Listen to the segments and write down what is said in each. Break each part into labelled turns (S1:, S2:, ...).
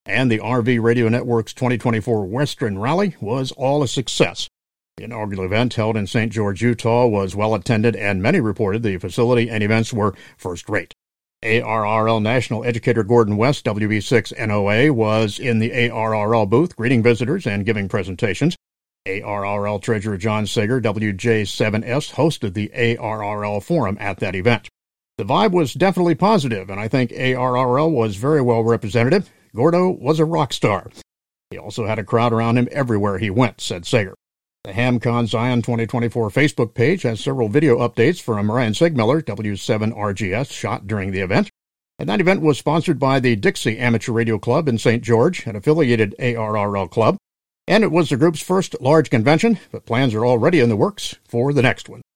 S1: And the RV Radio Network's 2024 Western Rally was all a success. The inaugural event held in St. George, Utah was well attended, and many reported the facility and events were first-rate. ARRL National Educator Gordon West, WB6NOA, was in the ARRL booth greeting visitors and giving presentations. ARRL Treasurer John Sager, WJ7S, hosted the ARRL Forum at that event. The vibe was definitely positive, and I think ARRL was very well represented. Gordo was a rock star. He also had a crowd around him everywhere he went, said Sager. The HamCon Zion 2024 Facebook page has several video updates from Ryan Sigmiller, W7RGS, shot during the event. And that event was sponsored by the Dixie Amateur Radio Club in St. George, an affiliated ARRL club. And it was the group's first large convention, but plans are already in the works for the next one.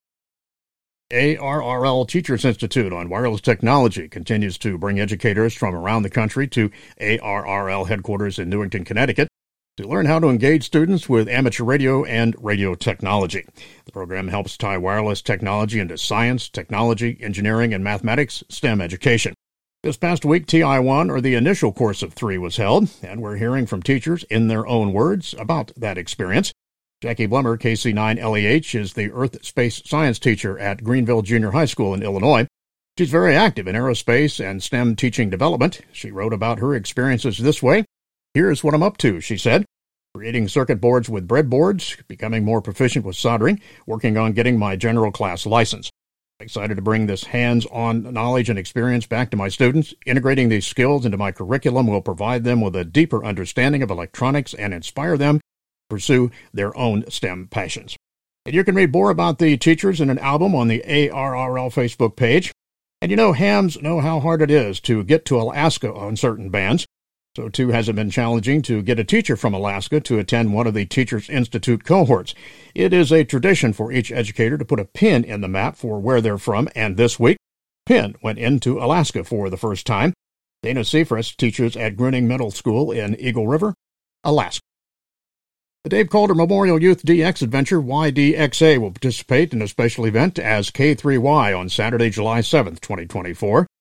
S1: ARRL Teachers Institute on Wireless Technology continues to bring educators from around the country to ARRL headquarters in Newington, Connecticut, to learn how to engage students with amateur radio and radio technology. The program helps tie wireless technology into science, technology, engineering, and mathematics STEM education. This past week, TI1, or the initial course of 3, was held, and we're hearing from teachers in their own words about that experience. Jackie Blemmer, KC9LEH, is the Earth Space Science teacher at Greenville Junior High School in Illinois. She's very active in aerospace and STEM teaching development. She wrote about her experiences this way. "Here's what I'm up to," she said. "Creating circuit boards with breadboards, becoming more proficient with soldering, working on getting my general class license. Excited to bring this hands-on knowledge and experience back to my students. Integrating these skills into my curriculum will provide them with a deeper understanding of electronics and inspire them to pursue their own STEM passions." And you can read more about the teachers in an album on the ARRL Facebook page. And you know, hams know how hard it is to get to Alaska on certain bands. So, too, has it been challenging to get a teacher from Alaska to attend one of the Teachers Institute cohorts. It is a tradition for each educator to put a pin in the map for where they're from, and this week, pin went into Alaska for the first time. Dana Seifrist teaches at Gruning Middle School in Eagle River, Alaska. The Dave Calder Memorial Youth DX Adventure, YDXA, will participate in a special event as K3Y on Saturday, July 7th, 2024.